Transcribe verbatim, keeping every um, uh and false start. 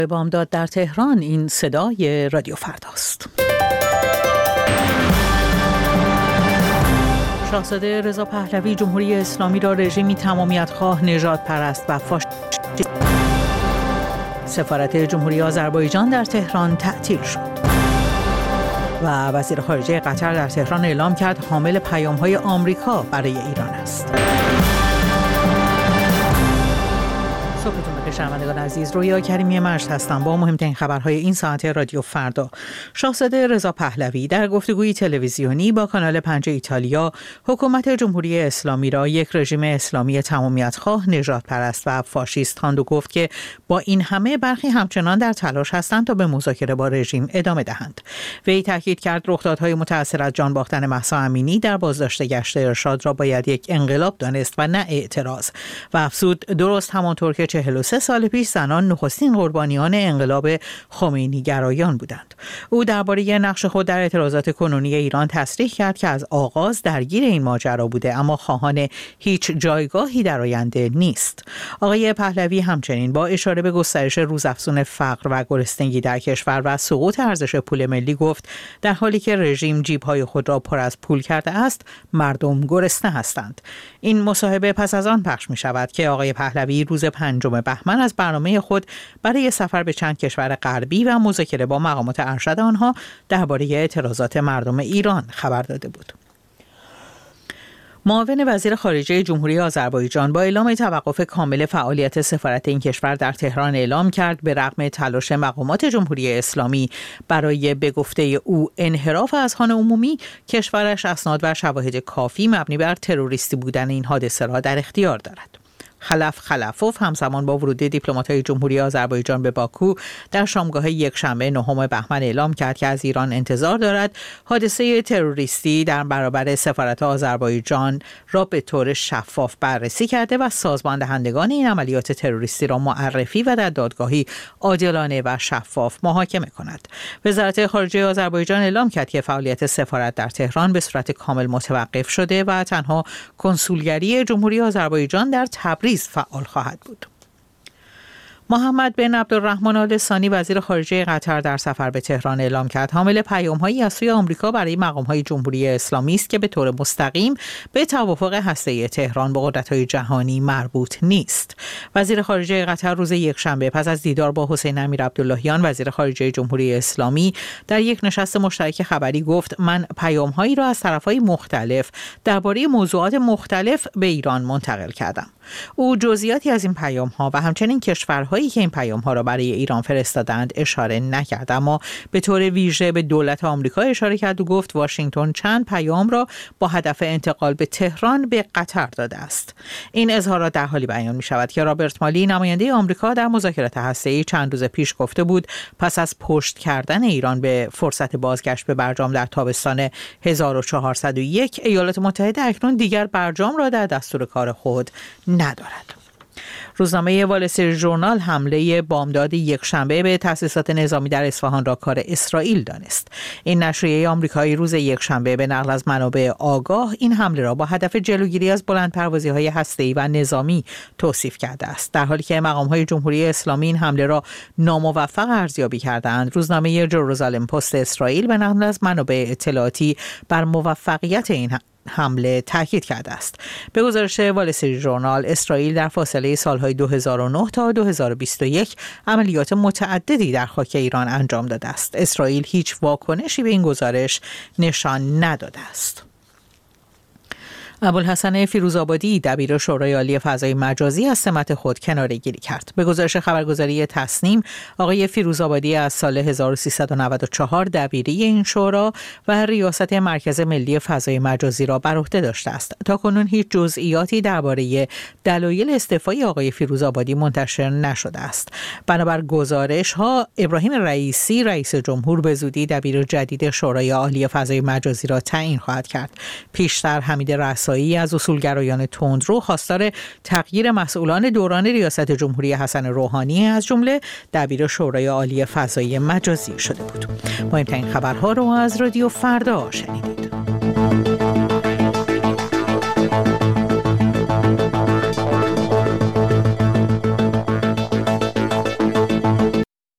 بامداد در تهران. این صدای رادیو فرداست. شاهزاده رضا پهلوی جمهوری اسلامی را رژیمی تمامیت‌خواه، نژاد پرست و فاشیست. سفارت جمهوری آذربایجان در تهران تعطیل شد. و وزیر خارجه قطر در تهران اعلام کرد حامل پیام‌های آمریکا برای ایران است. صبحتون بخیر شنوندگان عزیز، رویا کریمی مجد هستم با مهمترین خبرهای این ساعت رادیو فردا. شاهزاده رضا پهلوی در گفتگوی تلویزیونی با کانال پنج ایتالیا حکومت جمهوری اسلامی را یک رژیم اسلامی تمامیت‌خواه، نژاد پرست و فاشیست خواند و گفت که با این همه برخی همچنان در تلاش هستند تا به مذاکره با رژیم ادامه دهند. وی تاکید کرد رخدادهای متأثر از جان باختن مهسا امینی در بازداشت گشت ارشاد را باید یک انقلاب دانست و نه اعتراض، و افزود درست همانطور که چهل و سه سال پیش زنان نخستین قربانیان انقلاب خمینی گرایان بودند. او درباره نقش خود در اعتراضات کنونی ایران تصریح کرد که از آغاز درگیر این ماجرا بوده اما خواهان هیچ جایگاهی در آینده نیست. آقای پهلوی همچنین با اشاره به گسترش روزافزون فقر و گرسنگی در کشور و سقوط ارزش پول ملی گفت در حالی که رژیم جیب‌های خود را پر از پول کرده است، مردم گرسنه هستند. این مصاحبه پس از آن پخش می شود که آقای پهلوی روز پنجم بهمن از برنامه خود برای سفر به چند کشور غربی و مذاکره با مقامات ارشد آنها درباره اعتراضات مردم ایران خبر داده بود. معاون وزیر خارجه جمهوری آذربایجان با اعلام توقف کامل فعالیت سفارت این کشور در تهران اعلام کرد به رغم تلاش مقامات جمهوری اسلامی برای به گفته او انحراف اذهان عمومی، کشورش اسناد و شواهد کافی مبنی بر تروریستی بودن این حادثه را در اختیار دارد. خلف خلفوف همزمان با ورود دیپلمات‌های جمهوری آذربایجان به باکو در شامگاه یکشنبه نهم بهمن اعلام کرد که از ایران انتظار دارد حادثه تروریستی در برابر سفارت آذربایجان را به طور شفاف بررسی کرده و سازمان دهندگان این عملیات تروریستی را معرفی و در دادگاهی عادلانه و شفاف محاکمه کند. وزارت خارجه آذربایجان اعلام کرد که فعالیت سفارت در تهران به صورت کامل متوقف شده و تنها کنسولگری جمهوری آذربایجان در تبریز فعال خواهد بود. محمد بن عبدالرحمن آل ثانی وزیر خارجه قطر در سفر به تهران اعلام کرد حامل پیام‌هایی از سوی آمریکا برای مقام‌های جمهوری اسلامی است که به طور مستقیم به توافق هسته‌ای تهران با قدرت‌های جهانی مربوط نیست. وزیر خارجه قطر روز یکشنبه پس از دیدار با حسین امیر عبداللهیان وزیر خارجه جمهوری اسلامی در یک نشست مشترک خبری گفت من پیام‌هایی را از طرف‌های مختلف درباره موضوعات مختلف به ایران منتقل کردم. او جزئیاتی از این پیام‌ها و همچنین کشورهایی که این پیام‌ها را برای ایران فرستادند اشاره نکرد، اما به طور ویژه به دولت آمریکا اشاره کرد و گفت واشنگتن چند پیام را با هدف انتقال به تهران به قطر داده است. این اظهارات در حالی بیان می‌شود که رابرت مالی نماینده آمریکا در مذاکرات هسته‌ای چند روز پیش گفته بود پس از پشت کردن ایران به فرصت بازگشت به برجام در تابستان هزار و چهارصد و یک ایالات متحده اکنون دیگر برجام را در دستور کار خود ندارد. روزنامه وال استریت ژورنال حمله بامداد یکشنبه به تأسیسات نظامی در اصفهان را کار اسرائیل دانست. این نشریه آمریکایی روز یکشنبه به نقل از منابع آگاه این حمله را با هدف جلوگیری از بلندپروازی‌های هسته‌ای و نظامی توصیف کرده است. در حالی که مقام‌های جمهوری اسلامی این حمله را ناموفق ارزیابی کردند، روزنامه جروزالم پست اسرائیل به نقل از منابع اطلاعاتی بر موفقیت این حمله تاکید کرده است. به گزارش وال استریت ژورنال، اسرائیل در فاصله سالهای دو هزار و نه تا دو هزار و بیست و یک عملیات متعددی در خاک ایران انجام داده است. اسرائیل هیچ واکنشی به این گزارش نشان نداده است. ابوالحسن فیروزآبادی دبیر شورای عالی فضای مجازی از سمت خود کناره‌گیری کرد. به گزارش خبرگزاری تسنیم، آقای فیروزآبادی از سال هزار و سیصد و نود و چهار دبیری این شورا و ریاست مرکز ملی فضای مجازی را بر عهده داشته است. تاکنون هیچ جزئیاتی درباره دلایل استعفای آقای فیروزآبادی منتشر نشده است. بنابر گزارش‌ها، ابراهیم رئیسی رئیس جمهور به زودی دبیر جدید شورای عالی فضای مجازی را تعیین خواهد کرد. پیشتر حمید رسایی از اصولگرایان تندرو خواستار تغییر مسئولان دوران ریاست جمهوری حسن روحانی از جمله دبیر شورای عالی فضای مجازی شده بود. مهمترین خبرها رو از رادیو فردا شنیدید.